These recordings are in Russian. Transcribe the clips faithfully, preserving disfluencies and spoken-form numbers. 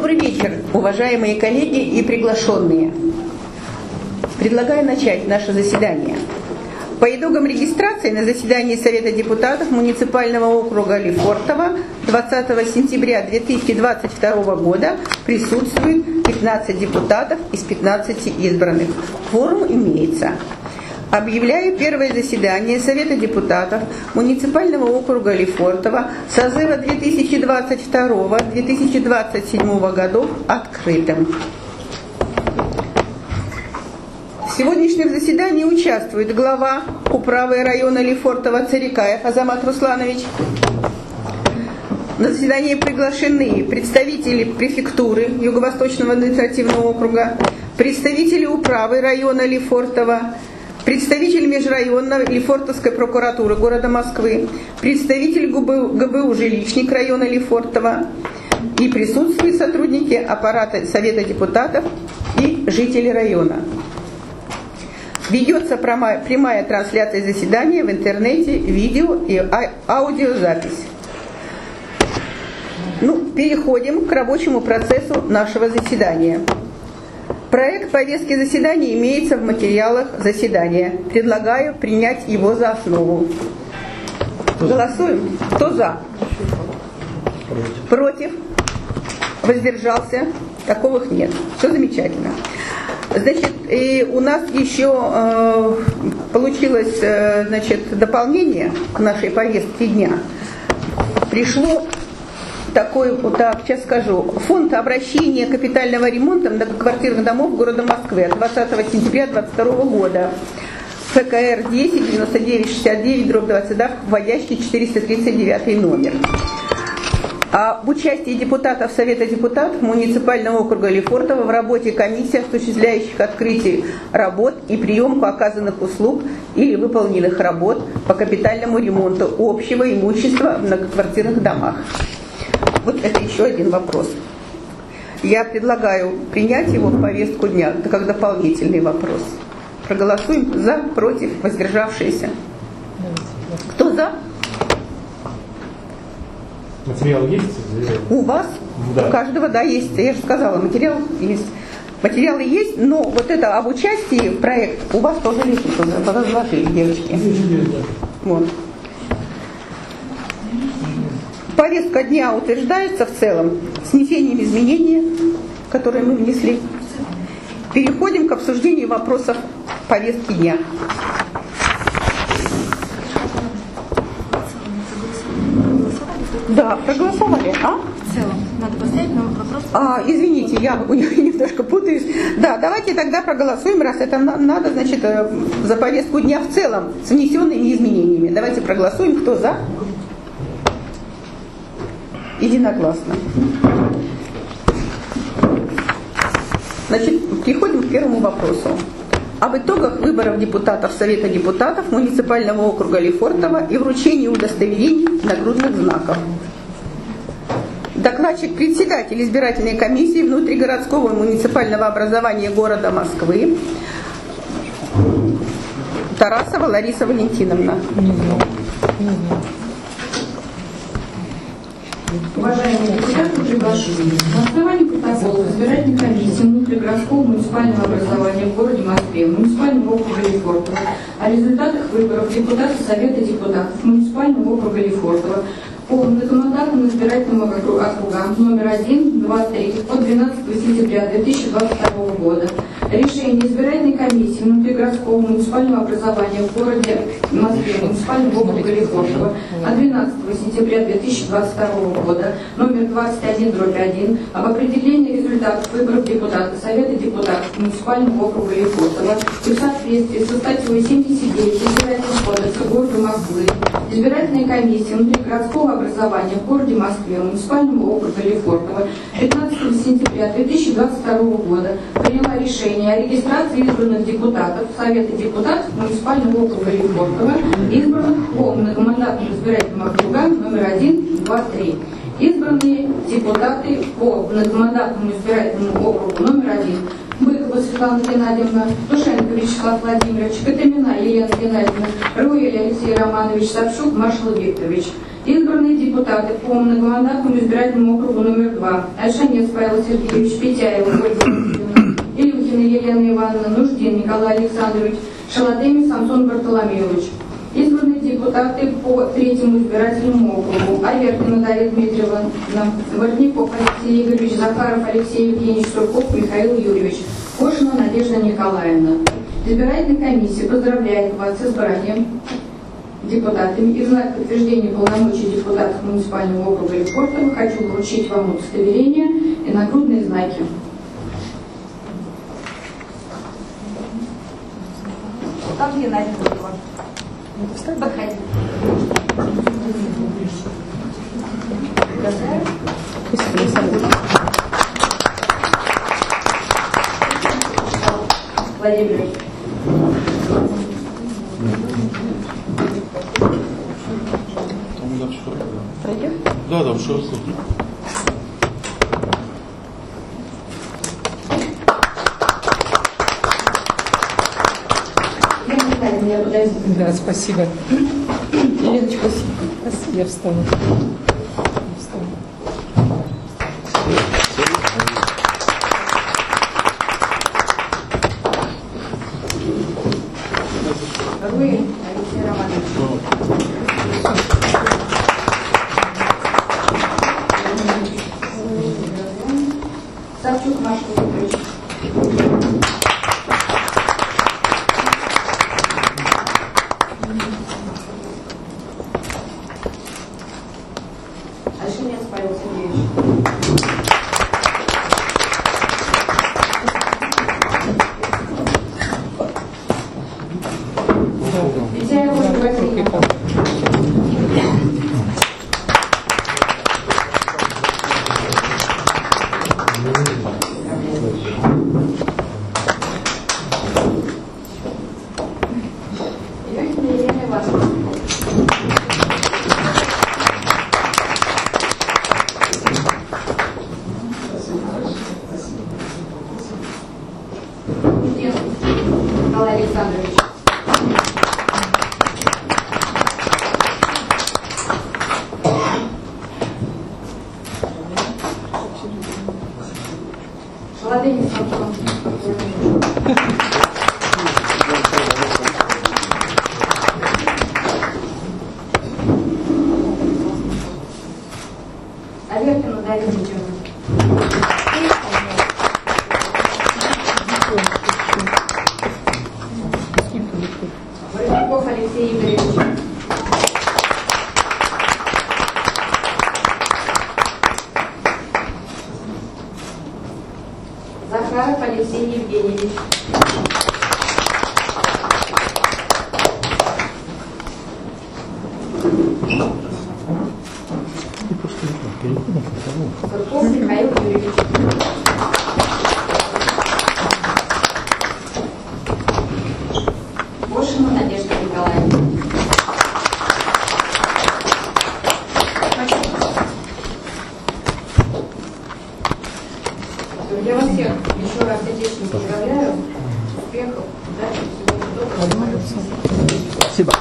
Добрый вечер, уважаемые коллеги и приглашенные. Предлагаю начать наше заседание. По итогам регистрации на заседании Совета депутатов муниципального округа Лефортово двадцатого сентября две тысячи двадцать второго года присутствует пятнадцать депутатов из пятнадцати избранных. Кворум имеется. Объявляю первое заседание Совета депутатов муниципального округа Лефортово созыва две тысячи двадцать второго — две тысячи двадцать седьмого годов открытым. В сегодняшнем заседании участвует глава управы района Лефортово Царикаев Азамат Русланович. На заседание приглашены представители префектуры Юго-Восточного административного округа, представители управы района Лефортово, представитель межрайонной Лефортовской прокуратуры города Москвы, представитель ГБУ «Жилищник» района Лефортово, и присутствуют сотрудники аппарата Совета депутатов и жители района. Ведется прямая трансляция заседания в интернете, видео и аудиозапись. Ну, переходим к рабочему процессу нашего заседания. Проект повестки заседания имеется в материалах заседания. Предлагаю принять его за основу. Голосуем. Кто за? Против? Воздержался? Таковых нет. Все замечательно. Значит, и у нас еще э, получилось э, значит, дополнение к нашей повестке дня. Пришло такой, вот так, сейчас скажу, фонд обращения капитального ремонта многоквартирных домов города Москвы от двадцатого сентября две тысячи двадцать второго года. ФКР десять девяносто девять шестьдесят девять дробь двадцать два, вводящий четыреста тридцать девятый номер. Об участии депутатов Совета депутатов муниципального округа Лефортово в работе комиссий, осуществляющих открытие работ и приемку оказанных услуг или выполненных работ по капитальному ремонту общего имущества в многоквартирных домах. Вот это еще один вопрос. Я предлагаю принять его в повестку дня, это как дополнительный вопрос. Проголосуем за, против, воздержавшиеся. Кто за? Материал есть? У вас? Да. У каждого, да, есть. Я же сказала, материал есть. Материалы есть, но вот это об участии в проект у вас тоже лежит, разложили, девочки. Вот. Повестка дня утверждается в целом с внесением изменений, которые мы внесли. Переходим к обсуждению вопросов повестки дня. Да, проголосовали, а? В целом, надо поставить новый вопрос. А, извините, я немножко путаюсь. Да, давайте тогда проголосуем, раз это надо, значит, за повестку дня в целом с внесенными изменениями. Давайте проголосуем, кто за? Единогласно. Значит, переходим к первому вопросу. Об итогах выборов депутатов Совета депутатов муниципального округа Лефортово и вручении удостоверений нагрудных знаков. Докладчик председатель избирательной комиссии внутригородского муниципального образования города Москвы Тарасова Лариса Валентиновна. Уважаемые депутаты, приглашены. На основании протокола избирательной комиссии внутригородского муниципального образования в городе Москве, муниципального округа Лефортово о результатах выборов депутатов Совета депутатов муниципального округа Лефортово по многомандатным избирательным округам номер один, два, три от двенадцатого сентября две тысячи двадцать второго года. Решение избирательной комиссии внутригородского муниципального образования в городе Москве, муниципального округа Лефортово от двенадцатого сентября две тысячи двадцать второго года, номер двадцать один дробь один, об определении результатов выборов депутата Совета депутатов муниципального округа Лефортово и в соответствии со статьей семьдесят девять Избирательного кодекса города Москвы, избирательная комиссия внутригородского образования в городе Москве, муниципального округа Лефортово пятнадцатого сентября две тысячи двадцать второго года приняла решение о регистрации избранных депутатов Совета депутатов муниципального округа Лефортово, избранных по многомандатным избирательным округам номер один, два, три. Избранные депутаты по многомандатному избирательному округу номер один: Быкова Светлана Геннадьевна, Тушенко Вячеслав Владимирович, Катамина Елена Геннадьевна, Руэль Алексей Романович, Сапшук Маршал Викторович. Избранные депутаты по многомандатному избирательному округу номер два: Альшанец Павел Сергеевич, Петяева Ольга Васильевна, Илюхина Елена Ивановна, Нуждин Николай Александрович, Шаладеми Самсон Бартоломеевич. Избранные депутаты по третьему избирательному округу: Аверкина Дарья Дмитриевна, Воротников Алексей Игоревич, Захаров Алексей Евгеньевич, Сурков Михаил Юрьевич, Кошина Надежда Николаевна. Избирательная комиссия поздравляет вас с избранием депутатами и в знак подтверждения полномочий депутатов муниципального округа Лефортово хочу вручить вам удостоверение и нагрудные знаки. Там Геннадий Бурова. Подходи. Владимир. Пройдем? Да, да, все. Да, спасибо. Леночка, спасибо. Я встану. Я встану. Вы, Алексей Романович. Савчук Маша Викторович. Альшанец Павел Сергеевич. Петяева Ольга Васильевна. Илюхина Елена Ивановна. Нуждин Николай Александрович. Шаладеми Самсон. Аверкина Дарья Дмитриевна. Воротников Алексей Игоревич. Захаров Алексей Евгеньевич. Сурков Михаил Юрьевич. Кошина Надежда Николаевна. Я вас всех еще раз сердечно поздравляю. Успехов, удачи, всего доброго. Спасибо.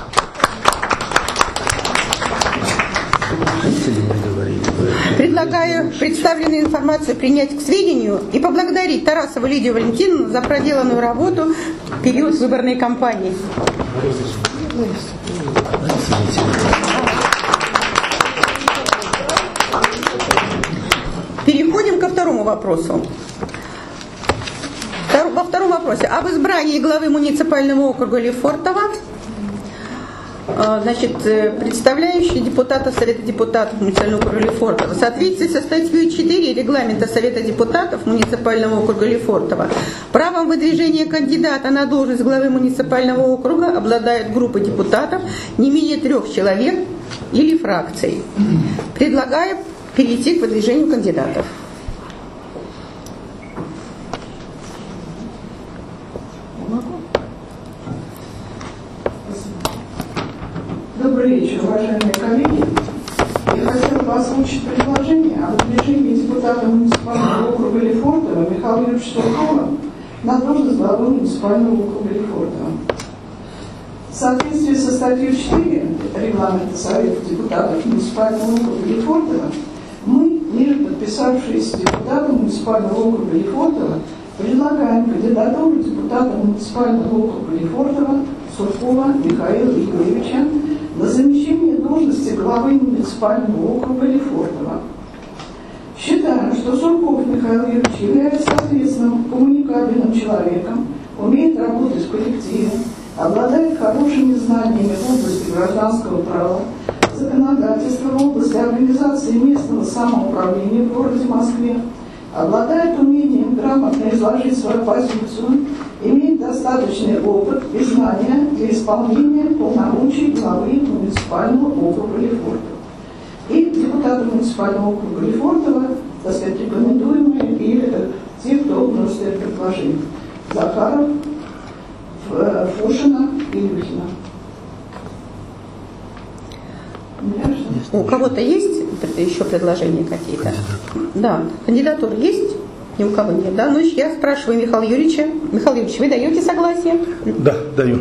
Предлагаю представленную информацию принять к сведению и поблагодарить Тарасову Лидию Валентиновну за проделанную работу в период выборной кампании. Переходим ко второму вопросу. Во втором вопросе об избрании главы муниципального округа Лефортово, значит, представляющий депутата Совета депутатов муниципального округа Лефортово. В соответствии со статьей четыре регламента Совета депутатов муниципального округа Лефортово правом выдвижения кандидата на должность главы муниципального округа обладает группа депутатов не менее трех человек или фракций. Предлагаю перейти к выдвижению кандидатов. Добрый вечер, уважаемые коллеги. Я хотела бы озвучить предложение о выдвижении депутата муниципального округа Лефортово Михаила Юрьевича Суркова на должность главы муниципального округа Лефортово. В соответствии со статьей четыре регламента Совета депутатов муниципального округа Лефортово, мы, ниже подписавшиеся депутаты муниципального округа Лефортово, предлагаем кандидатуру депутата муниципального округа Лефортово Суркова Михаила Игоревича на замещение должности главы муниципального округа Лефортово. Считаем, что Сурков Михаил Юрьевич является ответственным, коммуникабельным человеком, умеет работать в коллективе, обладает хорошими знаниями в области гражданского права, законодательства в области организации местного самоуправления в городе Москве, обладает умением грамотно изложить свою позицию, имеет достаточный опыт и знания для исполнения полномочий главы муниципального округа Лефортово. И депутаты муниципального округа Лефортово, так сказать, рекомендуемые и э, те, кто вносит это предложение. Захаров, э, Фошина и Люхина. У кого-то есть еще предложения какие-то? Да. Кандидатуры есть? Ни у кого нет, да? Ну, я спрашиваю Михаила Юрьевича. Михаил Юрьевич, вы даете согласие? Да, даю.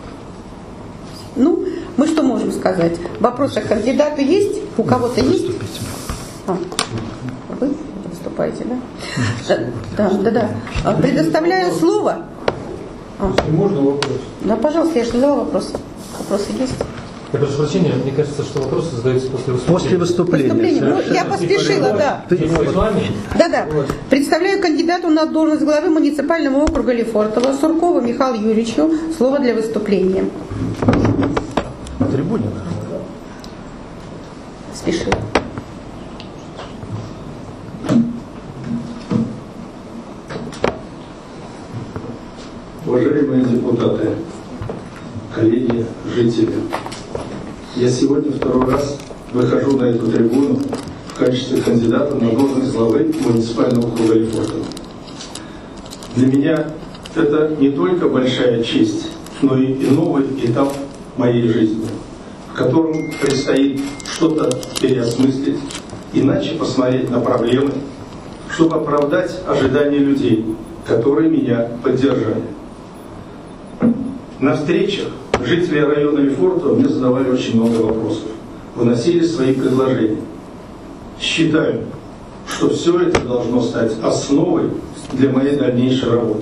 Ну, мы что можем сказать? Вопросы к кандидату есть? У кого-то есть? А, вы выступаете, да? Да, да, да. Предоставляю слово. А. Можно вопрос? Да, пожалуйста, я же задала вопрос. Вопросы есть? Я прошу прощения, мне кажется, что вопросы задаются после выступления. После выступления. Выступление. Ну, я поспешила, да. Ты с вами? Да, да. Вот. Представляю кандидату на должность главы муниципального округа Лефортово Суркову Михаилу Юрьевичу слово для выступления. На трибуне, да? Спешила. Уважаемые депутаты, коллеги, жители, я сегодня второй раз выхожу на эту трибуну в качестве кандидата на должность главы муниципального округа Лефортово. Для меня это не только большая честь, но и новый этап моей жизни, в котором предстоит что-то переосмыслить, иначе посмотреть на проблемы, чтобы оправдать ожидания людей, которые меня поддержали. На встречах жители района Лефортово мне задавали очень много вопросов, выносили свои предложения. Считаю, что все это должно стать основой для моей дальнейшей работы.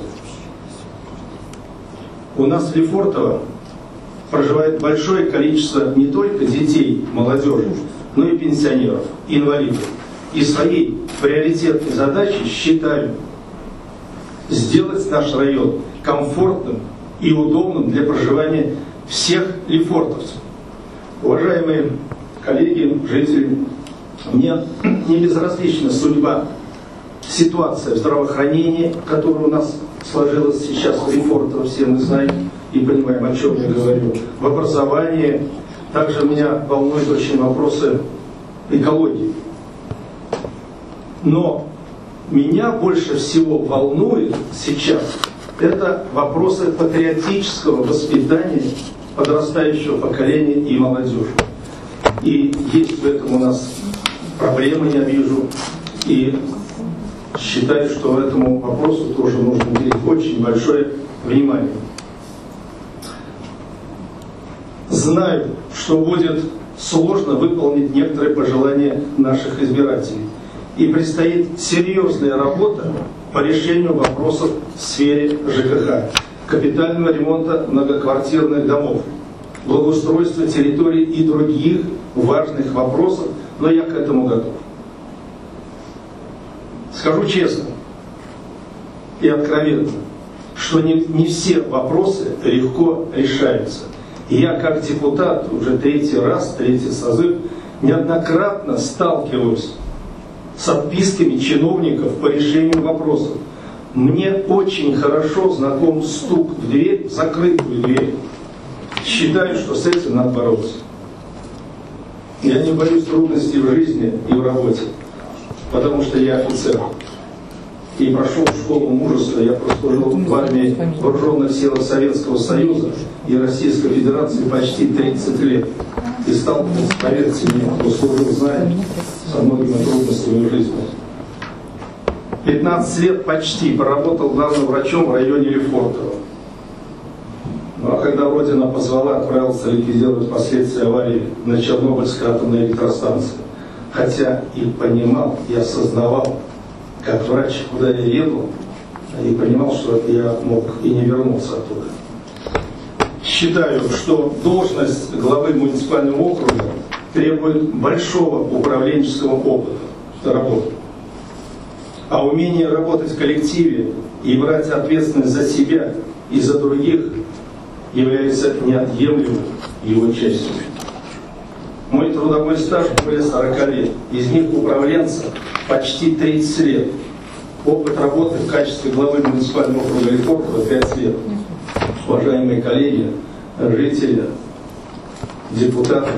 У нас в Лефортово проживает большое количество не только детей, молодежи, но и пенсионеров, инвалидов. И своей приоритетной задачей считаю сделать наш район комфортным и удобным для проживания всех лефортовцев. Уважаемые коллеги, жители, мне не безразлична судьба, ситуация в здравоохранении, которая у нас сложилась сейчас в Лефортово, все мы знаем и понимаем, о чем я говорю. В образовании также меня волнуют очень вопросы экологии. Но меня больше всего волнует сейчас это вопросы патриотического воспитания подрастающего поколения и молодежи. И есть в этом у нас проблемы, я вижу, и считаю, что этому вопросу тоже нужно уделить очень большое внимание. Знаю, что будет сложно выполнить некоторые пожелания наших избирателей. И предстоит серьезная работа по решению вопросов в сфере ЖКХ, капитального ремонта многоквартирных домов, благоустройства территорий и других важных вопросов, но я к этому готов. Скажу честно и откровенно, что не, не все вопросы легко решаются. И я как депутат уже третий раз, третий созыв, неоднократно сталкиваюсь с отписками чиновников по решению вопросов. Мне очень хорошо знаком стук в дверь, в закрытую дверь. Считаю, что с этим надо бороться. Я не боюсь трудностей в жизни и в работе, потому что я офицер. И прошел школу мужества, я прослужил в армии вооруженных сил Советского Союза и Российской Федерации почти тридцать лет. И сталкивался, поверьте мне, кто служил, знает, со многими трудностями в жизни. пятнадцать лет почти проработал главным врачом в районе Лефортово. Ну, а когда Родина позвала, отправился ликвидировать последствия аварии на Чернобыльской атомной электростанции. Хотя и понимал, и осознавал, как врач, куда я еду, и понимал, что я мог и не вернуться оттуда. Считаю, что должность главы муниципального округа требует большого управленческого опыта работы. А умение работать в коллективе и брать ответственность за себя и за других является неотъемлемой его частью. Мой трудовой стаж более сорока лет, из них управленца почти тридцать лет. Опыт работы в качестве главы муниципального округа Лефортово пять лет. Уважаемые коллеги, жители, депутаты.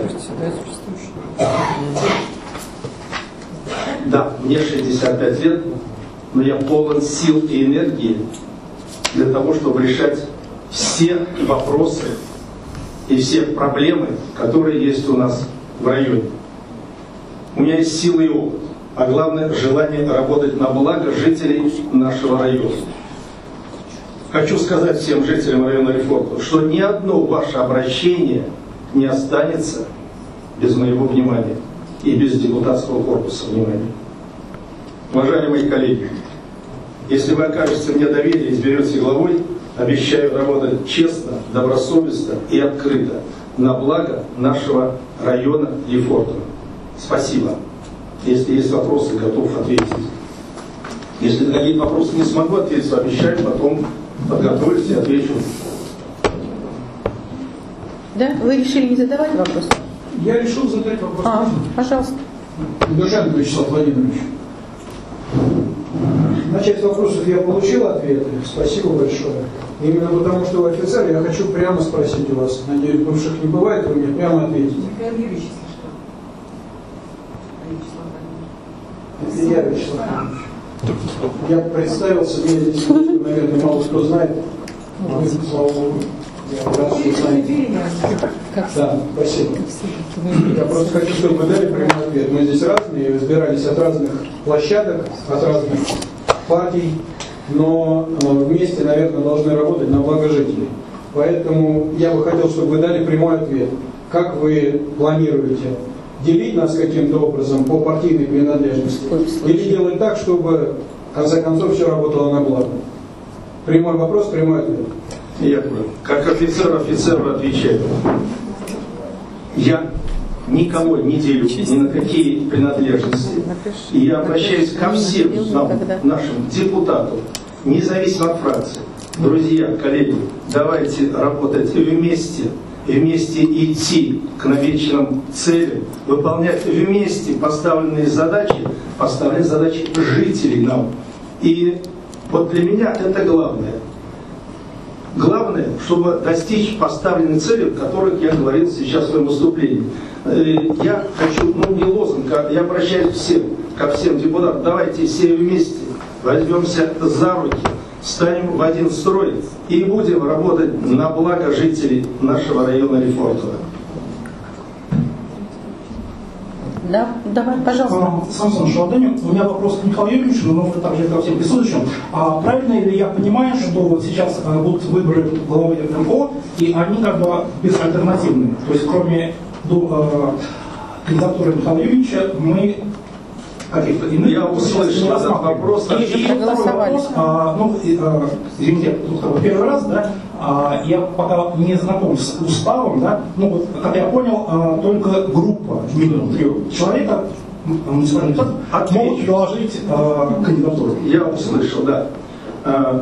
Да, мне шестьдесят пять лет, но я полон сил и энергии для того, чтобы решать все вопросы и все проблемы, которые есть у нас в районе. У меня есть силы и опыт, а главное желание работать на благо жителей нашего района. Хочу сказать всем жителям района Лефортово, что ни одно ваше обращение не останется без моего внимания и без депутатского корпуса внимания. Уважаемые коллеги, если вы окажете мне доверие и изберете главой, обещаю работать честно, добросовестно и открыто на благо нашего района Лефортово. Спасибо. Если есть вопросы, готов ответить. Если на какие-то вопросы не смогу ответить, обещаю, потом подготовлюсь и отвечу. Да? Вы решили не задавать вопросы? Я решил задать вопрос. А, пожалуйста. Душенко Вячеслав Владимирович. На часть вопросов я получил ответы. Спасибо большое. Именно потому, что вы офицер, я хочу прямо спросить у вас. Надеюсь, бывших не бывает, вы мне прямо ответите. Михаил Юрьевич, если что. Это я, Вячеслав Владимирович. Я представился, меня здесь, наверное, мало кто знает. Вы, слава Богу, я рад, что знаете. Да, спасибо. Я просто хочу, чтобы вы дали прямой ответ. Мы здесь разные, избирались от разных площадок, от разных партий, но вместе, наверное, должны работать на благо жителей. Поэтому я бы хотел, чтобы вы дали прямой ответ. Как вы планируете делить нас каким-то образом по партийной принадлежности? Или делать так, чтобы, в конце концов, все работало на благо? Прямой вопрос, прямой ответ. Я понял. Как офицер офицеру отвечаю. Я никого не делю ни на какие принадлежности. И я обращаюсь ко всем нам, нашим депутатам, независимо от фракции. Друзья, коллеги, давайте работать вместе, вместе идти к намеченным целям, выполнять вместе поставленные задачи, поставленные задачи жителей нам. И вот для меня это главное. Главное, чтобы достичь поставленных целей, о которых я говорил сейчас в своем выступлении. Я хочу, ну не лозунг, а я обращаюсь к всем, ко всем депутатам. Давайте все вместе возьмемся за руки, станем в один строй и будем работать на благо жителей нашего района Лефортово. Да, давай, пожалуйста. Самсон Шалденин, у меня вопрос к Михаилу Юрьевичу, но также ко всем присутствующим. А правильно ли я понимаю, что вот сейчас а, будут выборы главы эм о, и они как бы безальтернативные? То есть кроме а, кандидатуры Михаила Юрьевича мы каких-то иных... Я услышал этот вопрос. И, и второй вопрос, а, ну, и, а, извините, тут первый раз, да, а, я пока не знаком с уставом, да, ну вот, как я понял, а, только группа, минимум трех человек, муниципальных депутатов, могут предложить а, кандидатуру. Я услышал, да. А,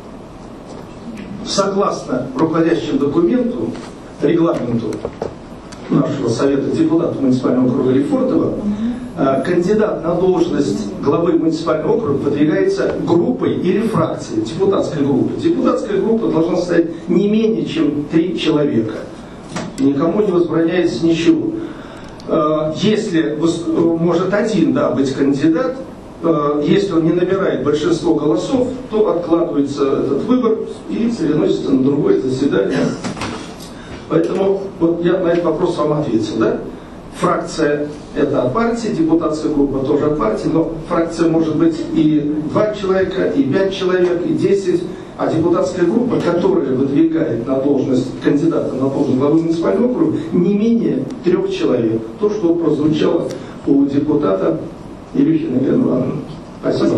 согласно руководящему документу, регламенту нашего Совета депутатов муниципального округа Лефортово, кандидат на должность главы муниципального округа выдвигается группой или фракцией, депутатской группы. Депутатская группа должна состоять не менее чем три человека. Никому не возбраняется ничего. Если может один, да, быть кандидат, если он не набирает большинство голосов, то откладывается этот выбор и переносится на другое заседание. Поэтому вот я на этот вопрос вам ответил, да? Фракция – это от партии, депутатская группа тоже от партии, но фракция может быть и два человека, и пять человек, и десять, А депутатская группа, которая выдвигает на должность кандидата на должность главы муниципального округа, не менее трех человек. То, что прозвучало у депутата Илюхина Елены Ивановны. Спасибо.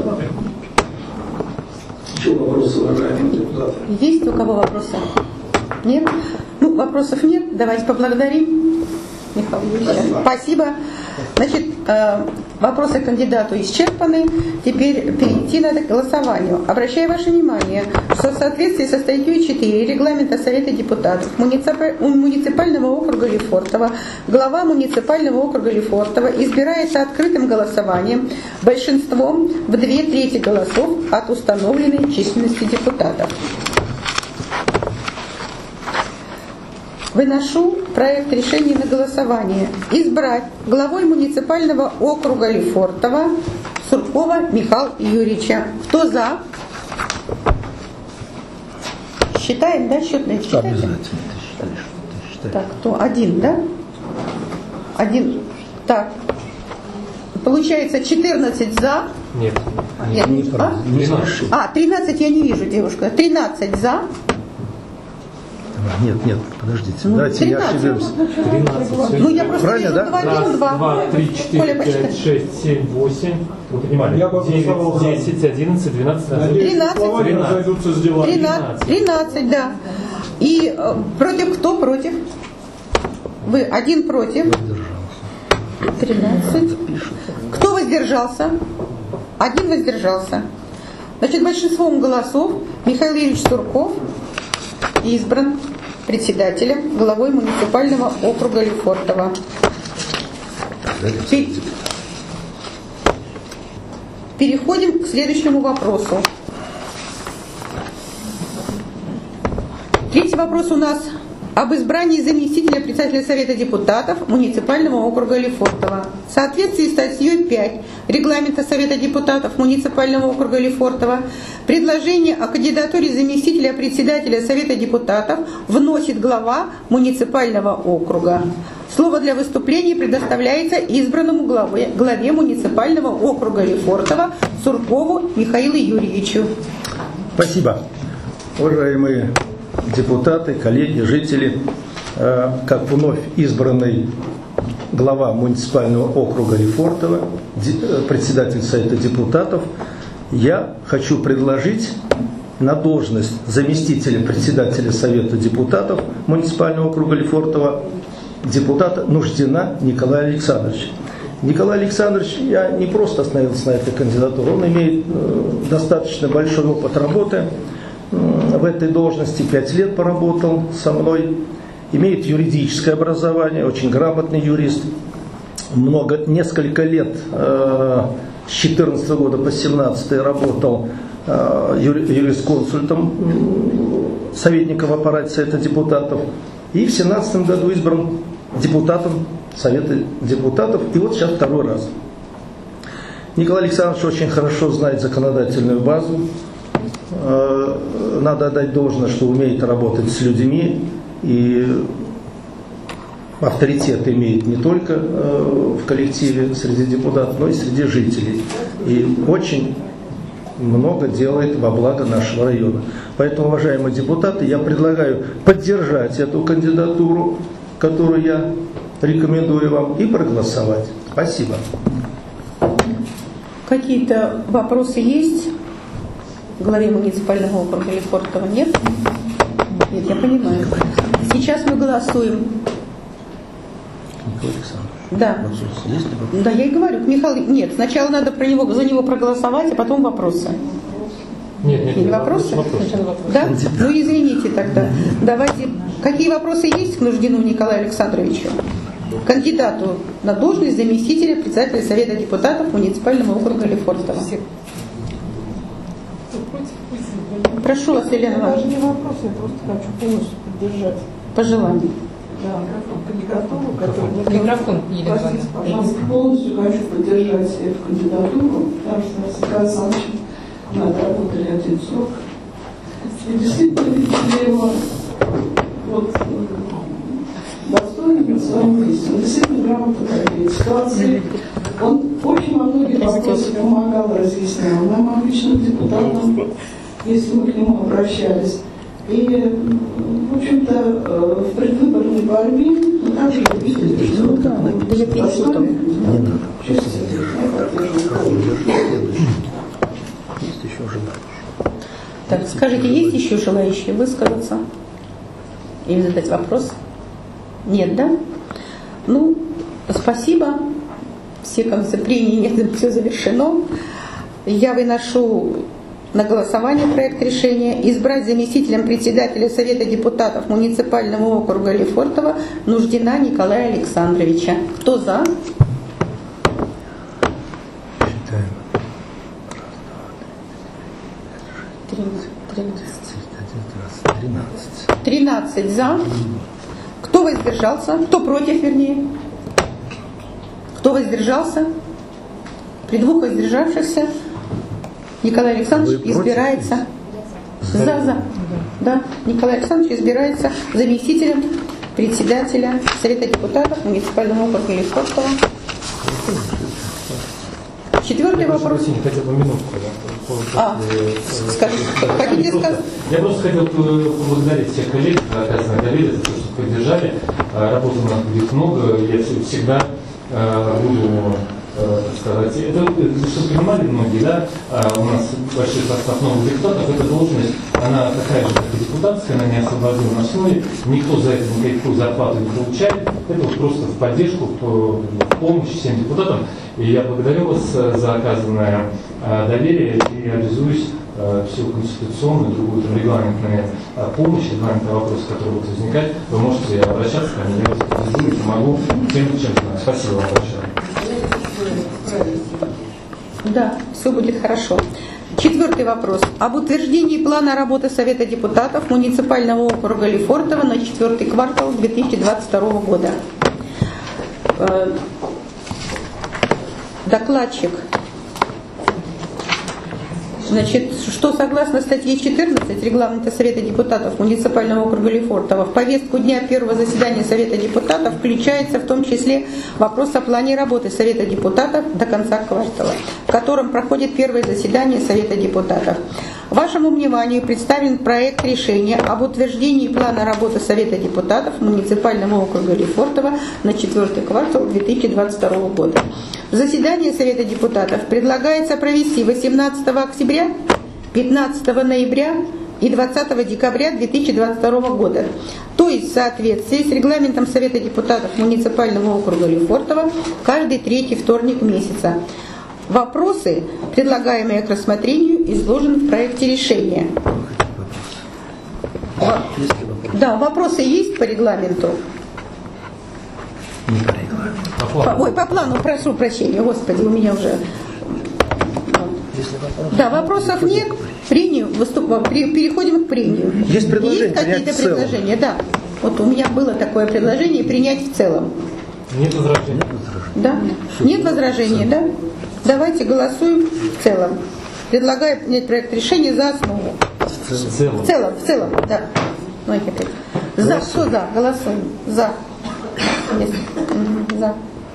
Еще вопросы, уважаемые депутаты? Есть у кого вопросы? Нет? Ну, вопросов нет. Давайте поблагодарим Михаила Юрьевича. Спасибо. Спасибо. Значит, э, вопросы к кандидату исчерпаны. Теперь перейти надо к голосованию. Обращаю ваше внимание, что в соответствии со статьей четыре Регламента Совета депутатов муниципального округа Лефортово глава муниципального округа Лефортово избирается открытым голосованием большинством в две трети голосов от установленной численности депутатов. Выношу проект решения на голосование. Избрать главой муниципального округа Лефортово Суркова Михаила Юрьевича. Кто за? Считаем, да, счетные? Считаем? Обязательно. Ты считаешь, ты считаешь. Так, кто? Один, да? Один. Так. Получается четырнадцать за. Нет. Нет. Не, А? не спеши. А, тринадцать я не вижу, девушка. тринадцать за. Нет, нет, подождите. Ну, Давайте не тринадцать. ошибемся. тринадцать. Ну, я просто Правильно, вижу да? два, Раз, один, два. два, три, четыре, Коля, пять, почитай. шесть, семь, восемь. Вы понимали? Я бы голосовал за. девять, десять, одиннадцать, двенадцать, Надеюсь, тринадцать. слова не тринадцать. разойдутся с делами. тринадцать, тринадцать, да. И э, против кто против? Вы один против. тринадцать. Кто воздержался? Один воздержался. Значит, большинством голосов Михаил Юрьевич Сурков избран председателем, главой муниципального округа Лефортово. Переходим к следующему вопросу. Третий вопрос у нас об избрании заместителя председателя Совета депутатов муниципального округа Лефортово. В соответствии с статьей пять Регламента Совета депутатов муниципального округа Лефортово предложение о кандидатуре заместителя председателя Совета депутатов вносит глава муниципального округа. Слово для выступления предоставляется избранному главе, главе муниципального округа Лефортово Суркову Михаилу Юрьевичу. Спасибо. Уважаемые депутаты, коллеги, жители, как вновь избранный глава муниципального округа Лефортово, председатель Совета депутатов, я хочу предложить на должность заместителя председателя Совета депутатов муниципального округа Лефортово депутата Нуждина Николая Александровича. Николай Александрович, я не просто остановился на этой кандидатуре, он имеет достаточно большой опыт работы в этой должности, пять лет поработал со мной, имеет юридическое образование, очень грамотный юрист, много, несколько лет, э, с четырнадцатого года по семнадцатый работал э, юрисконсультом, э, советником в аппарате Совета депутатов, и в семнадцатом году избран депутатом Совета депутатов, и вот сейчас второй раз. Николай Александрович очень хорошо знает законодательную базу. Надо отдать должное, что умеет работать с людьми, и авторитет имеет не только в коллективе среди депутатов, но и среди жителей. И очень много делает во благо нашего района. Поэтому, уважаемые депутаты, я предлагаю поддержать эту кандидатуру, которую я рекомендую вам, и проголосовать. Спасибо. Какие-то вопросы есть? Главе муниципального округа Лефортово нет? Нет, я понимаю. Сейчас мы голосуем. Николай Александрович. Да. Есть ли вопрос? Да, я и говорю. Михаил, нет, сначала надо про него, за него проголосовать, а потом вопросы. Нет, нет, Не нет. вопросы? Вопрос. Да? Ну извините тогда. Давайте. Какие вопросы есть к Нуждину Николаю Александровичу? Кандидату на должность заместителя председателя Совета депутатов муниципального округа Лефортово. Прошу вас, Елена Даже Ивановна. не вопрос, я просто хочу полностью поддержать. По желанию. Да, кандидатуру, которую... Микрофон, Елена Простите, Ивановна. пожалуйста, полностью хочу поддержать эту кандидатуру, потому что с Николаем Александровичем мы отработали один срок. И действительно видели его вот, достойным на своем месте. Он действительно грамотно владеет ситуацией. Он очень во многих вопросах помогал, разъяснял нам, обычным депутатам. если мы к нему обращались. И, в общем-то, в предвыборной борьбе мы также видели, что Так, скажите, есть еще желающие высказаться или задать вопрос? Нет, да? Ну, спасибо. Все концы прения, нет, все завершено. Я выношу на голосование проект решения избрать заместителем председателя Совета депутатов муниципального округа Лефортово Нуждина Николая Александровича. Кто за? Считаем. тринадцать. тринадцать за. Кто воздержался? Кто против, вернее? Кто воздержался? При двух воздержавшихся Николай Александрович избирается. За, за. Да, Николай Александрович избирается заместителем председателя Совета депутатов муниципального округа Лефортово. Четвертый я вопрос. Я хотел бы минутку. Да, а, скажите, хотите сказать? Я просто хотел поблагодарить всех коллег за оказанное доверие, за то, что поддержали. Работы у нас будет много, я всегда буду, так сказать, это, чтобы понимали многие, да, у нас большой состав новых депутатов, эта должность, она такая же, как и депутатская, она не освобождена основе, никто за это никакую зарплату не получает, это вот просто в поддержку, в помощь всем депутатам, и я благодарю вас за оказанное доверие и реализуюсь всю конституционную, другую там, регламентную помощь, регламентные вопросы, которые будут возникать, вы можете обращаться ко мне, я вас реализую и помогу тем, чем знаю. Спасибо вам большое. Да, все будет хорошо. Четвертый вопрос. Об утверждении плана работы Совета депутатов муниципального округа Лефортово на четвертый квартал две тысячи двадцать второго года. Докладчик. Значит, что согласно статье четырнадцать регламента Совета депутатов муниципального округа Лефортово в повестку дня первого заседания Совета депутатов включается в том числе вопрос о плане работы Совета депутатов до конца квартала, в котором проходит первое заседание Совета депутатов. Вашему вниманию представлен проект решения об утверждении плана работы Совета депутатов муниципального округа Лефортово на четвертый квартал две тысячи двадцать второго года. Заседание Совета депутатов предлагается провести восемнадцатого октября, пятнадцатого ноября и двадцатого декабря две тысячи двадцать второго года, то есть в соответствии с регламентом Совета депутатов муниципального округа Лефортово каждый третий вторник месяца. Вопросы, предлагаемые к рассмотрению, изложены в проекте решения. Да, вопросы есть по регламенту? Не по регламенту. По, ой, по плану, прошу прощения, господи, у меня уже... Да, вопросов нет. Прению, выступ... переходим к прению. Есть предложение. Есть какие-то предложения? Да. Вот у меня было такое предложение принять в целом. Нет возражений. Да? Нет возражений, да? Давайте голосуем в целом. Предлагаю принять проект решения за основу. В целом. В целом, в целом, да. За, кто за? Голосуем. За. Есть. За.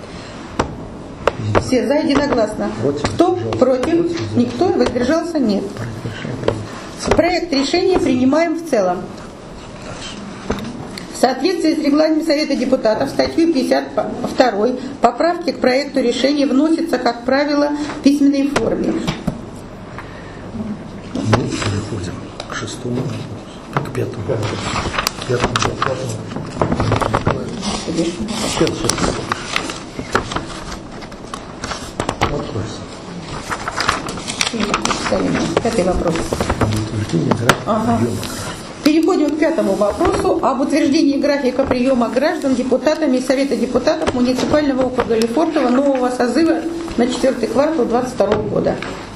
Все за единогласно. Кто против? Никто? Воздержался? Нет. Проект решения принимаем в целом. В соответствии с регламентом Совета депутатов статью пятьдесят два поправки к проекту решения вносятся, как правило, в письменной форме. Мы переходим к шестому, к пятому. Пятому. Сейчас, сейчас. Пятый вопрос. Ага. Переходим к пятому вопросу об утверждении графика приема граждан депутатами Совета депутатов муниципального округа Лефортово нового созыва на четвертый квартал две тысячи двадцать второго года.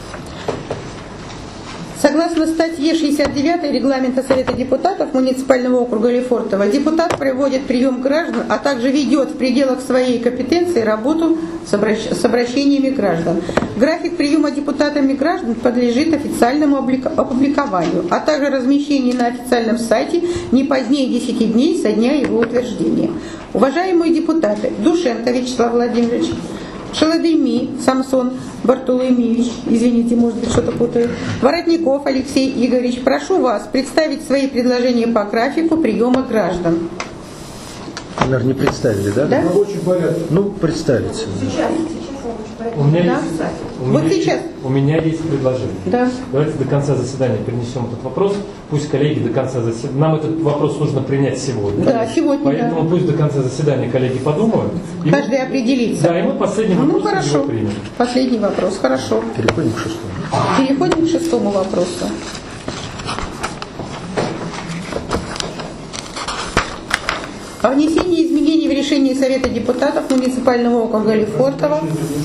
Согласно статье шестьдесят девятой регламента Совета депутатов муниципального округа Лефортово, депутат проводит прием граждан, а также ведет в пределах своей компетенции работу с, обращ... с обращениями граждан. График приема депутатами граждан подлежит официальному опубликованию, а также размещению на официальном сайте не позднее десяти дней со дня его утверждения. Уважаемые депутаты, Душенко Вячеслав Владимирович, Шаладеми Самсон, Бартоломеевич, извините, может быть, что-то путаю. Воротников Алексей Игоревич, прошу вас представить свои предложения по графику приема граждан. Наверное, не представили, да? Да? Рабочий порядок. Ну, представите. Сейчас. У меня, Да? есть, у, Вот меня сейчас. есть, у меня есть предложение. Да. Давайте до конца заседания перенесем этот вопрос. Пусть коллеги до конца заседания... Нам этот вопрос нужно принять сегодня. Да, сегодня, Поэтому да. пусть до конца заседания коллеги подумают. И Каждый мы, определится. Да, и мы последний Ну, вопрос хорошо. его примем. Последний вопрос, хорошо. Переходим к шестому. Переходим к шестому вопросу. О внесении изменений в решение Совета депутатов муниципального округа Лефортово.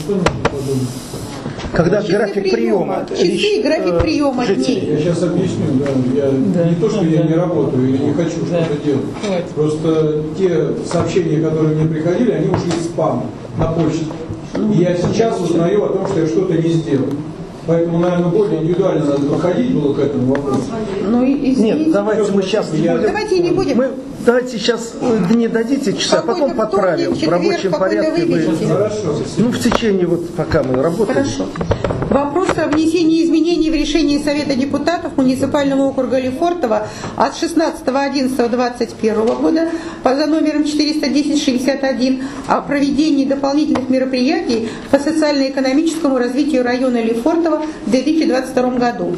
Когда Часы график приема, Часы и график э, приема жителей. дней. Я сейчас объясню, да, я Да. не то, что я не работаю или не хочу Да. что-то делать. Давайте. Просто те сообщения, которые мне приходили, они ушли в спам на почту. И я сейчас узнаю о том, что я что-то не сделал. Поэтому, наверное, более индивидуально надо подходить было к этому вопросу. Ну, и- извините. Нет, давайте мы сейчас не Я- будем. Давайте не будем. Мы давайте сейчас э, не дадите часа, а потом Какой-то подправим вторник, в рабочем четверг, какой-то порядке. вы- выберите. Хорошо. Ну, в течение, вот пока мы работаем. Хорошо. Вопрос о внесении изменений в решение Совета депутатов муниципального округа Лефортово от шестнадцатого одиннадцатого двадцать первого года за номером четыреста десять шестьдесят один о проведении дополнительных мероприятий по социально-экономическому развитию района Лефортово в две тысячи двадцать втором году.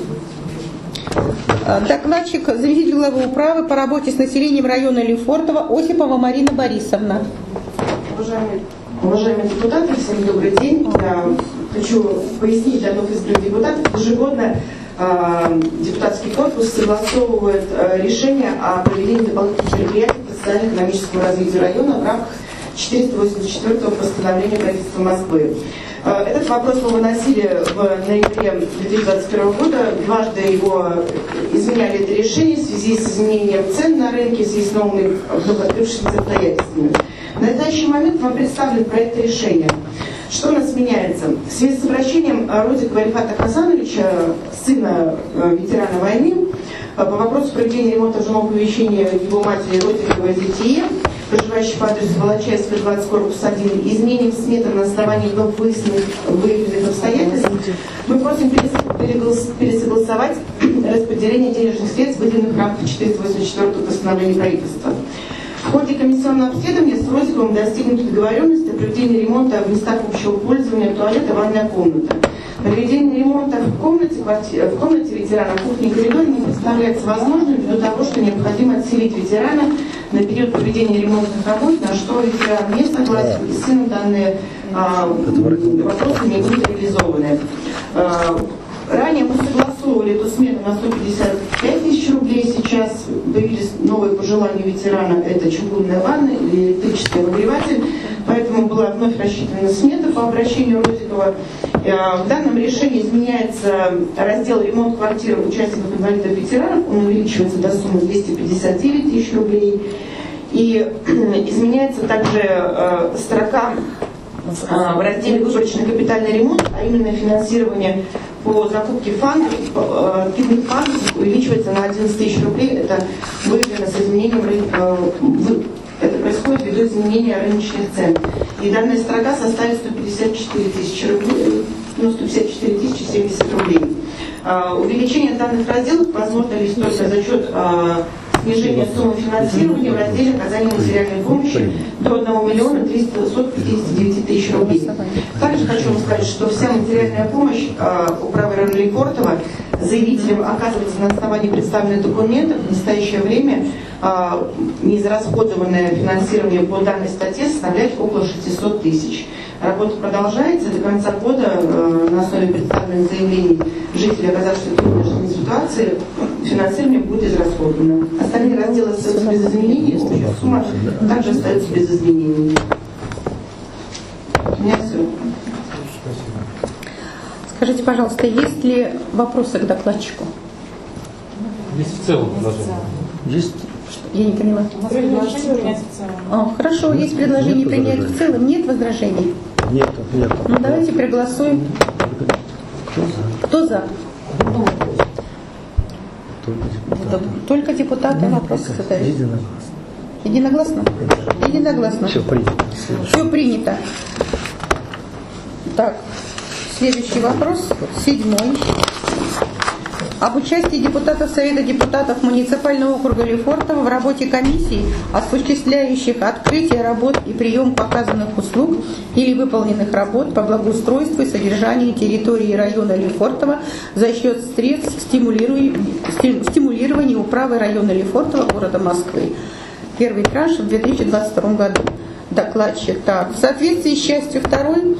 Докладчик, заместитель главы управы по работе с населением района Лефортово Осипова Марина Борисовна. Уважаемые, уважаемые депутаты, всем добрый день. Я хочу пояснить для новых избранных депутатов. Ежегодно э, депутатский корпус согласовывает э, решение о проведении дополнительных мероприятий по социально-экономическому развитию района в рамках четыреста восемьдесят четвёртого постановления правительства Москвы. Э, этот вопрос мы выносили в ноябре две тысячи двадцать первого года. Дважды его изменяли это решение в связи с изменением цен на рынке, в связи с новыми вновь открывшимися обстоятельствами. На настоящий момент вам представлен проект решения. Что у нас меняется? В связи с обращением Родикова Ильфата Хасановича, сына ветерана войны, по вопросу проведения ремонта жилого помещения его матери Родиковой Зитие, проживающей по адресу Волочаевская, двадцать, корпус один, изменением сметы на основании вновь выясненных выявленных обстоятельств, мы просим пересогласовать распределение денежных средств, выделенных в рамках четыреста восемьдесят четвёртого постановления правительства. В ходе комиссионного обследования с Родиковым достигнута договоренность о проведении ремонта в местах общего пользования туалета, ванная комната. Проведение ремонта в комнате, в комнате ветерана кухни и коридоре не представляется возможным ввиду того, что необходимо отселить ветерана на период проведения ремонтных работ, на что ветеран не согласен, и сыну данные а, вопросы не будут реализованы. А, ранее мы согласовывали эту смету на сто пятьдесят пять тысяч рублей, сейчас появились новые пожелания ветерана, это чугунная ванна или электрический обогреватель, поэтому была вновь рассчитана смета по обращению Родикова. В данном решении изменяется раздел ремонт квартиры участников инвалидов ветеранов, он увеличивается до суммы двести пятьдесят девять тысяч рублей. И изменяется также э, строка э, в разделе выборочный капитальный ремонт, а именно финансирование по закупке фандов, э, питных фандов увеличивается на одиннадцать тысяч рублей. Это выявлено с изменением э, вы, это происходит ввиду изменения рыночных цен. И данная строка составит сто пятьдесят четыре тысячи рублей, ну, сто пятьдесят четыре тысячи семьдесят рублей. А, увеличение данных разделов возможно лишь только за счет а, снижения суммы финансирования в разделе оказания материальной помощи до одного миллиона триста пятьдесят девять тысяч рублей. Также хочу вам сказать, что вся материальная помощь а, управы района Лефортово заявителям оказывается на основании представленных документов. В настоящее время а, неизрасходованное финансирование по данной статье составляет около шестисот тысяч. Работа продолжается. До конца года э, на основе представленных заявлений жителей, оказавшихся в трудной ситуации, финансирование будет израсходовано. Остальные разделы остаются без изменений, общая сумма также остается без изменений. У меня все. Скажите, пожалуйста, есть ли вопросы к докладчику? Есть в целом предложение. Есть. Я не поняла. Предложение принять в целом. А, хорошо, есть предложение Нет принять в возражений. целом. Нет возражений? Нет, нет. Ну давайте проголосуем. Кто за? Только депутаты вопросы задают. Единогласно. Единогласно? Единогласно. Все принято. Все принято. Так, Следующий вопрос, седьмой. Об участии депутатов Совета депутатов муниципального округа Лефортово в работе комиссий, осуществляющих открытие работ и приемку оказанных услуг или выполненных работ по благоустройству и содержанию территории района Лефортово за счет средств стимулирования управы района Лефортово города Москвы. Первый транш в две тысячи двадцать втором году. Докладчик. Так, в соответствии с частью второй,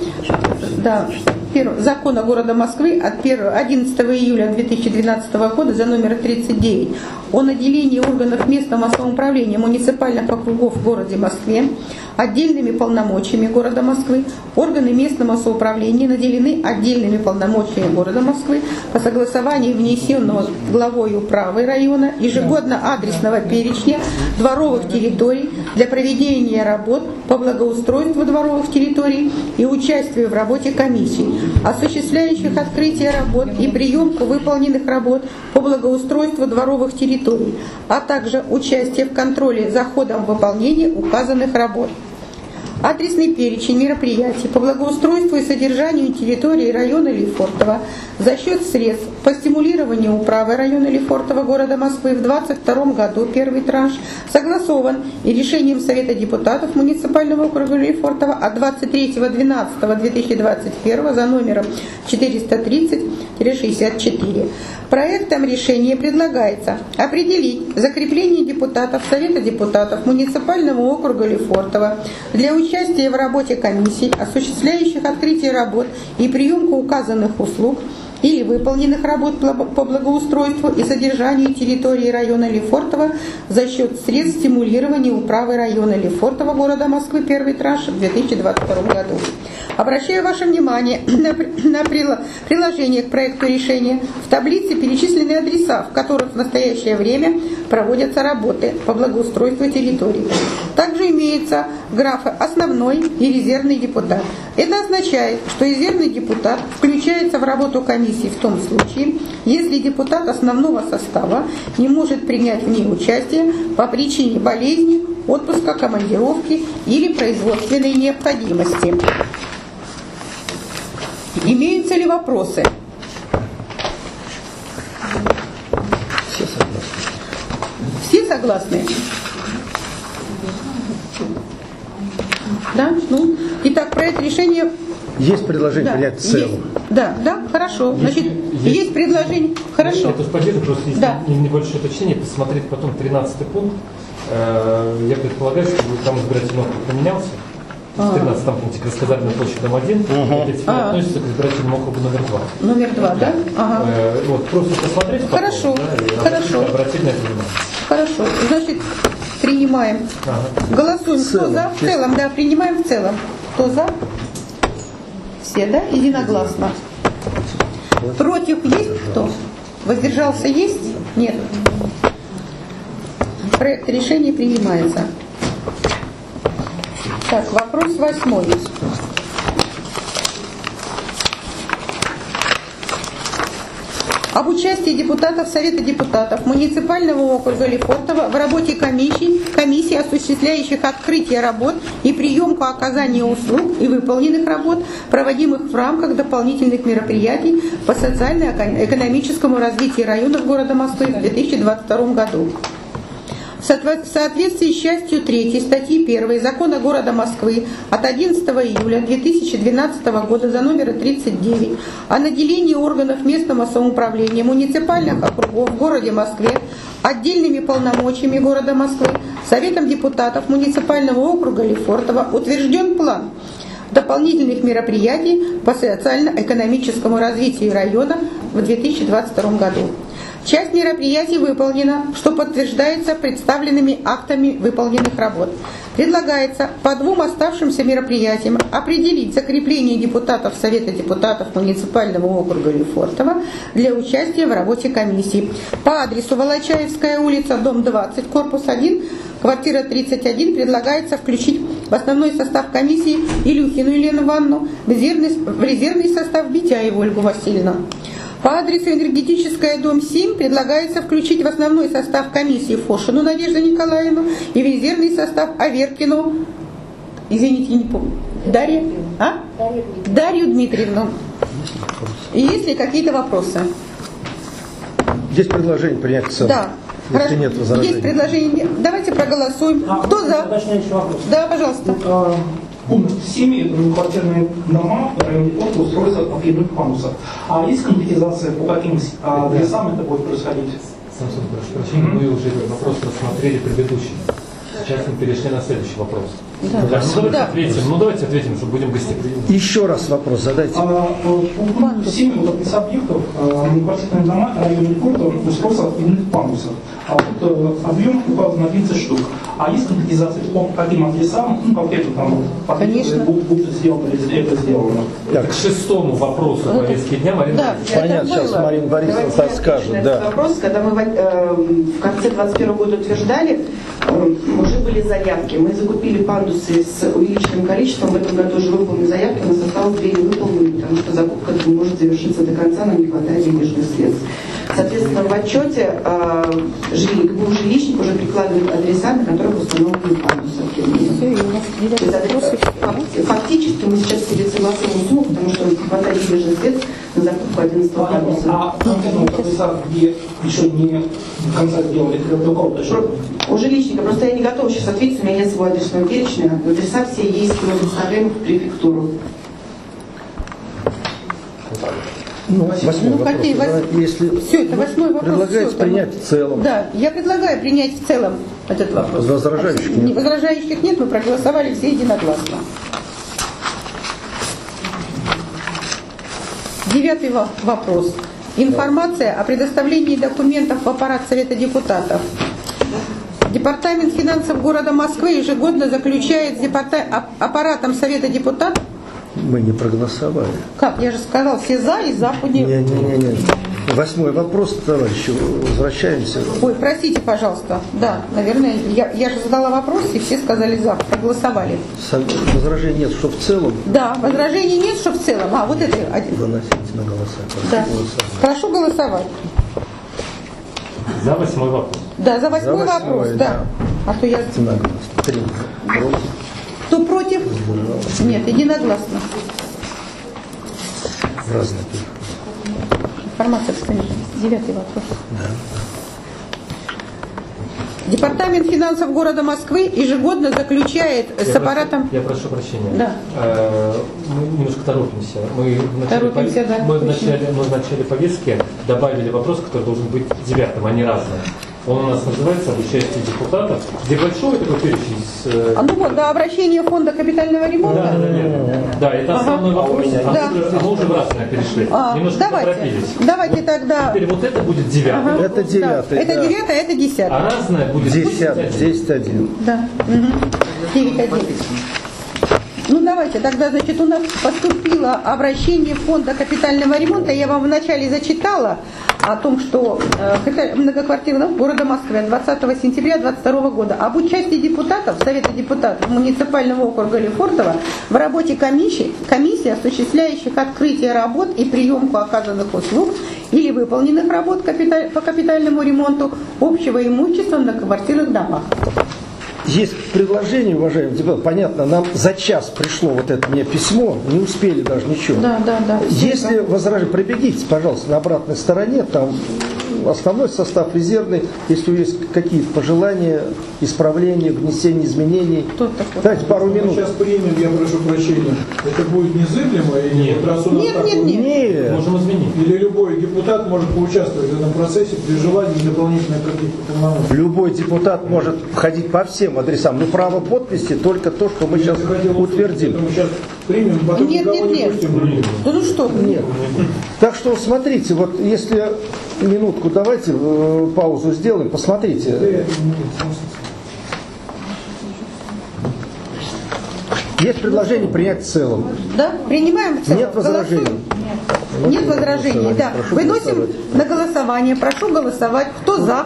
да, закона города Москвы от одиннадцатого июля две тысячи двенадцатого года за номер тридцать девять о наделении органов местного самоуправления муниципальных округов в городе Москве отдельными полномочиями города Москвы, органы местного самоуправления наделены отдельными полномочиями города Москвы по согласованию внесенного главой управы района ежегодно адресного перечня дворовых территорий для проведения работ по благоустройству дворовых территорий и участию в работе комиссий, осуществляющих открытие работ и приемку выполненных работ по благоустройству дворовых территорий, а также участие в контроле за ходом выполнения указанных работ. Адресный перечень мероприятий по благоустройству и содержанию территории района Лефортово за счет средств по стимулированию управы района Лефортово города Москвы в две тысячи двадцать втором году первый транш согласован и решением Совета депутатов муниципального округа Лефортово от двадцать третьего двенадцатого две тысячи двадцать первого за номером четыреста тридцать шестьдесят четыре. Проектом решения предлагается определить закрепление депутатов Совета депутатов муниципального округа Лефортово для участия в работе комиссий, осуществляющих открытие работ и приемку указанных услуг или выполненных работ по благоустройству и содержанию территории района Лефортово за счет средств стимулирования управы района Лефортово города Москвы первый транш в две тысячи двадцать втором году. Обращаю ваше внимание на, на приложение к проекту решения. В таблице перечислены адреса, в которых в настоящее время проводятся работы по благоустройству территории. Также имеются графы «Основной» и «Резервный депутат». Это означает, что резервный депутат включается в работу комиссии в том случае, если депутат основного состава не может принять в ней участие по причине болезни, отпуска, командировки или производственной необходимости. Имеются ли вопросы? Все согласны. Все согласны? Да? Ну, итак, проект решения... Есть предложение да, принять в целом. Есть, да, да, хорошо. Значит, есть, есть предложение. Хорошо. Я тоже поддерживаю, просто если да. небольшое уточнение, посмотреть потом тринадцатый пункт. Я предполагаю, что там избирательный округ поменялся. В тринадцатом пункте к рассказательной площади дом один, uh-huh. это теперь относится к избирательному округу номер два. Номер два, да? Ага. Э, вот, просто посмотреть. Хорошо, потом, да, хорошо. Обратить на это внимание. Хорошо, значит, принимаем. Ага. Голосуем, в кто за? В целом, да, принимаем в целом. Кто за? Все, да? Единогласно. Против есть кто? Воздержался есть? Нет. Проект решения принимается. Так, вопрос восьмой. Об участии депутатов Совета депутатов муниципального округа Лефортово в работе комиссий, комиссий, осуществляющих открытие работ и приемку оказания услуг и выполненных работ, проводимых в рамках дополнительных мероприятий по социально-экономическому развитию районов города Москвы в две тысячи двадцать втором году. В соответствии с частью третьей статьи первой Закона города Москвы от одиннадцатого июля две тысячи двенадцатого года за номером тридцать девять о наделении органов местного самоуправления муниципальных округов в городе Москве отдельными полномочиями города Москвы Советом депутатов муниципального округа Лефортово утвержден план дополнительных мероприятий по социально-экономическому развитию района в две тысячи двадцать втором году. Часть мероприятий выполнена, что подтверждается представленными актами выполненных работ. Предлагается по двум оставшимся мероприятиям определить закрепление депутатов Совета депутатов муниципального округа Лефортово для участия в работе комиссии. По адресу Волочаевская улица, дом двадцать, корпус один, квартира тридцать один предлагается включить в основной состав комиссии Илюхину Елену Ивановну, в резервный, в резервный состав Битяеву Ольгу Васильевну. По адресу Энергетическая, дом семь предлагается включить в основной состав комиссии Фошину Надежду Николаевну и в резервный состав Аверкину, извините, не помню, Дарья, а? Дарью Дмитриевну. И есть ли какие-то вопросы? Есть предложение принять в целом? Да. Если Хорошо. нет возражений. Есть предложение? Давайте проголосуем. А, Кто за? Уточняющий вопрос. Да, пожалуйста. А, пункт семь, квартирные дома в районе порта устроятся по фирме пандусов. А есть конкретизация, по каким а, адресам это будет происходить? Самсон, прошу прощения, мы уже этот вопрос рассмотрели предыдущий. Сейчас мы перешли на следующий вопрос. Да. Да, ну, давайте Да. ответим, ну давайте ответим, что будем гостеприимны. Еще раз вопрос задайте. А, по пункту семь, вот опись объектов, квартирные дома в районе порта устроятся по фирме пандусов. А вот э, объем указан на тридцать штук. А есть конкретизация по каким адресам, ну конкретно там, по Конечно. будет, будет сделано или это сделано? Так, к шестому вопросу повестки дня, Марина. Да. Понятно, сейчас было. Марина Борисовна Давайте я расскажет. отвечу на Да. этот вопрос. Когда мы в, э, в конце двадцать первого года утверждали, э, уже были заявки. Мы закупили пандусы с увеличенным количеством. В этом году уже выполнены заявки. У нас осталось две выполнены, потому что закупка не может завершиться до конца, но не хватает денежных средств. Соответственно, в отчете э, жили, ГБУ «Жилищник» уже прикладывает адреса, на которых установлены пандусы. То есть адресы, фактически мы сейчас перед согласованием сумму, потому что не хватает денежных средств на закупку одиннадцатого пандуса. А конкретно вот адреса, где еще не до конца сделали, это до кого точно? У жилищника, просто я не готова сейчас ответить, у меня нет своего адресного перечня. Адреса все есть, мы доставляем в префектуру. Ну, восьмой Ну, вопрос. какие вось- Давайте, Если Все, это восьмой вопрос. предлагаете Всё, там- принять в целом. Да, я предлагаю принять в целом этот вопрос. Возражающих нет. Не- Возражающих нет, мы проголосовали все единогласно. Девятый во- вопрос. Информация о предоставлении документов в аппарат Совета депутатов. Департамент финансов города Москвы ежегодно заключает с департа- ап- аппаратом Совета депутатов. Мы не проголосовали. Как? Я же сказал, все за и за. Не, не, не, не. Восьмой вопрос, товарищи. Возвращаемся. Ой, простите, пожалуйста. Да, наверное, я, я же задала вопрос, и все сказали за, проголосовали. Со- Возражений нет, что в целом Да, возражений нет, что в целом. А, вот это один. выносите на голоса. Прошу Да. голосовать. Прошу голосовать. За восьмой вопрос. Да, за восьмой За восьмой, вопрос, да. А то я... Единогласно. Три. Против. Кто против? Нет, единогласно. Разные. Информация, кстати, девятый вопрос. Департамент финансов города Москвы ежегодно заключает Я с аппаратом... прошу- я прошу прощения. Да. Э, Мы немножко торопимся. Мы в начале, Торопимся, пов- да, мы в точно. начале, мы в начале повестки добавили вопрос, который должен быть девятым, а не разным. Он у нас называется об участии депутатов. Где большой такой перечень с... э, А ну вот, до обращения фонда капитального ремонта. Да, да, да. Да, это основной вопрос. А Да. мы, уже- мы уже в разное перешли. А, Немножко давайте, поторопились. давайте тогда... Теперь вот это будет девятым. Ага, Это да. девятый, Это да. девятое, это десятое. А разное будет Десятый. Десять один. Да. девять один. Ну давайте, тогда, значит, у нас поступило обращение фонда капитального ремонта. Я вам вначале зачитала о том, что э, капиталь- многоквартирный дом города Москвы двадцатого сентября две тысячи двадцать второго года об участии депутатов Совета депутатов муниципального округа Лефортово в работе комиссии, комиссии, осуществляющих открытие работ и приемку оказанных услуг или выполненных работ капиталь- по капитальному ремонту общего имущества в многоквартирных домах. Есть предложение, уважаемые депутаты, понятно, нам за час пришло вот это мне письмо, не успели даже ничего. Да, да, да. Если возражение, пробегите, пожалуйста, на обратной стороне, там основной состав резервный, если есть какие-то пожелания, исправления, внесения изменений. Кто такой? Дайте пару Мы минут. сейчас примем, я прошу прощения. Это будет незыблемо? Или Нет. вот раз у нас Нет, так нет, вот- нет. Нет. Можем изменить. Или любой депутат может поучаствовать в этом процессе при желании дополнительной каких-то полномочий. Любой депутат может ходить по всем адресам, но право подписи только то, что мы Я сейчас бы хотел услышать, утвердим. поэтому сейчас примем, потом Нет, никого нет, не нет. пустим. Да ну что вы. Нет. Так что смотрите, вот если минутку давайте э, паузу сделаем, посмотрите. Есть предложение принять в целом. Да? Принимаем в целом? Нет возражений. Голосуем? Нет возражений, да. Прошу Выносим голосовать. на голосование. Прошу голосовать. Кто за?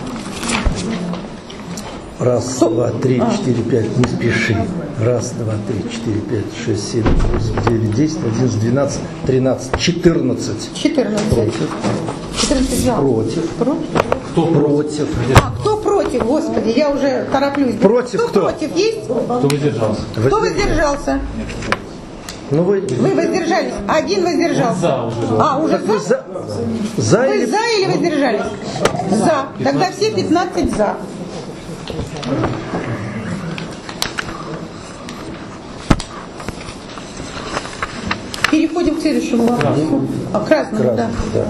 Раз, два, три, четыре, пять, не спеши. Раз, два, три, четыре, пять, шесть, семь, восемь, девять, десять, одиннадцать, двенадцать, тринадцать, четырнадцать. четырнадцать. Против. четырнадцать за. Против. Против. Кто Против. А, кто против? Господи, я уже тороплюсь. Против кто? Против есть? Кто воздержался? Кто воздержался? Ну вы, Вы воздержались. Один воздержался. За уже. А, уже так вы за? за, за Вы или... за или воздержались? За. Тогда все пятнадцать за. Переходим к следующему вопросу. А, красному, да. да.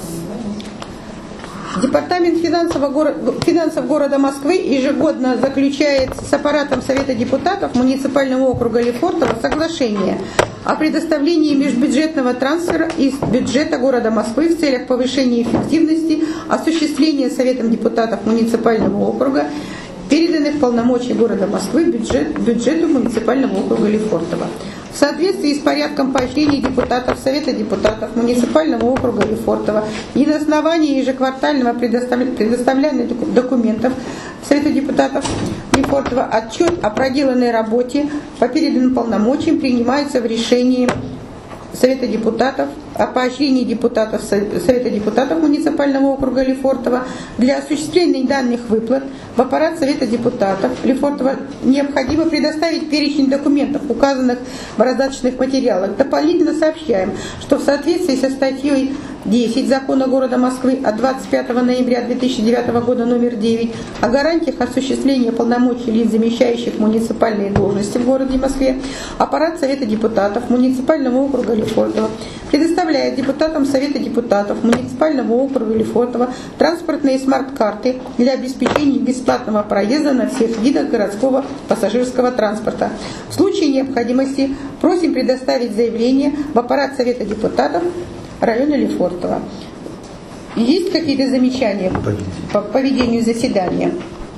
Департамент финансов города, финансов города Москвы ежегодно заключает с аппаратом Совета депутатов муниципального округа Лефортово соглашение о предоставлении межбюджетного трансфера из бюджета города Москвы в целях повышения эффективности осуществления Советом депутатов муниципального округа переданных полномочий города Москвы бюджет, бюджету муниципального округа Лефортово. В соответствии с порядком поощрения депутатов Совета депутатов муниципального округа Лефортово и на основании ежеквартального предоставления документов Совета депутатов Лефортово отчет о проделанной работе по переданным полномочиям принимается в решении Совета депутатов о поощрении депутатов Совета депутатов муниципального округа Лефортово для осуществления данных выплат в аппарат Совета депутатов Лефортово необходимо предоставить перечень документов, указанных в раздаточных материалах. Дополнительно сообщаем, что в соответствии со статьей десять Закона города Москвы от двадцать пятого ноября две тысячи девятого года номер девять о гарантиях осуществления полномочий лиц, замещающих муниципальные должности в городе Москве, аппарат Совета депутатов муниципального округа Лефортово предоставляет депутатам Совета депутатов муниципального округа Лефортово транспортные смарт-карты для обеспечения бесплатного проезда на всех видах городского пассажирского транспорта. В случае необходимости просим предоставить заявление в аппарат Совета депутатов района Лефортово. Есть какие-то замечания по поведению заседания?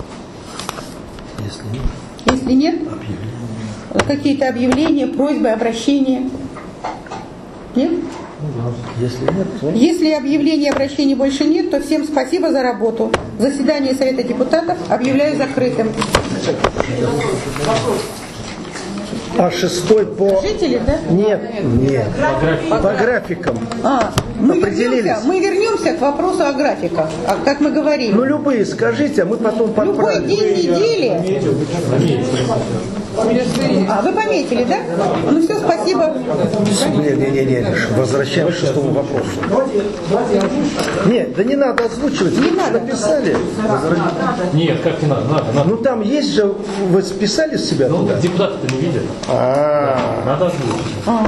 Если нет, Если нет, объявление. какие-то объявления, просьбы, обращения? Нет? Если нет, то... Если объявлений и обращений больше нет, то всем спасибо за работу. Заседание Совета депутатов объявляю закрытым. А шестой по... Жители, да? Нет, нет. По По графикам. А, мы Определились. вернемся, мы вернемся к вопросу о графиках, а, как мы говорили. Ну, любые скажите, а мы потом Любой подправим. день недели. А, вы пометили, да? Ну все, спасибо. Не, не, не, не. Возвращаемся к шестому вопросу. Нет, да не надо озвучивать. Не Вы надо. написали. Нет, как не надо, надо, надо. Ну там есть же, вы списали с себя Ну, туда? депутаты-то не видят. А, Надо озвучить. А.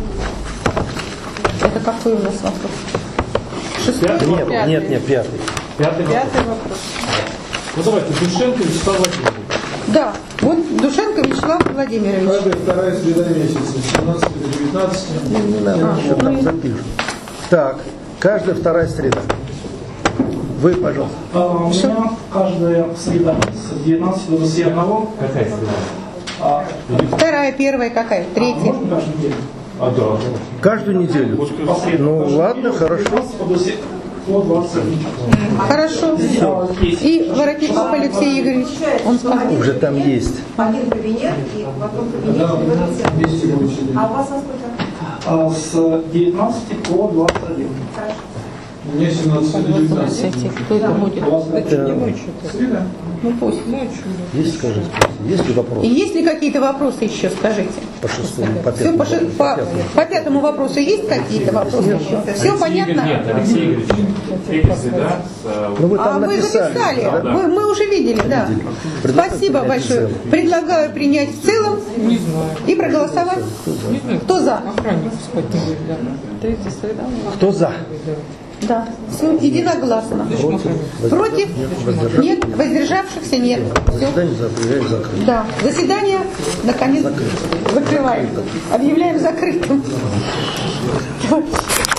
Это какой у нас вопрос? Шестой? нет, нет, нет, пятый. Пятый вопрос. Пятый вопрос. Ну давайте, Душенко Вячеслав Владимирович. Да, вот Душенко Вячеслав Владимирович. Каждая вторая среда месяца, с семнадцати до девятнадцати. Не, не надо, еще там запишут. Так, каждая вторая среда. Вы, пожалуйста. А, у меня каждая среда с девятнадцати до двадцати одного. Какая среда? А, Вторая, первая какая? а Третья. можно каждую неделю? А, да. Каждую неделю. По средам. Ну ладно, хорошо. По двадцати по двадцать. Хорошо. И Воротников Алексей Игоревич. Он сказал. Уже там есть. Один кабинет и потом кабинет и Вместе будет сидеть. А у вас во сколько? А, с девятнадцати по двадцать один. Мне семнадцать до девятнадцати. Кто это будет? Это Среда. Ну пусть. есть, скажите, есть ли И вопросы есть ли какие-то вопросы еще, скажите? по шестому, по Все пятому? по, ши- по, по пятому вопросу есть какие-то вопросы еще? Все Алексей понятно? Игорь- Нет, Алексей Игоревич. Третья среда. с, э, Ну вы А там вы написали. записали, да? мы, мы уже видели, да. Предлагаю Спасибо принять большое. в целом. Предлагаю принять в целом Не знаю. и проголосовать. Кто за? Охранник спать не будет, да. Третья среда. Кто за? Да. Все единогласно. Против? Нет. Воздержавшихся нет. Все. Заседание объявляю закрытым. Да. Заседание наконец закрываем. Объявляем закрытым. Давайте.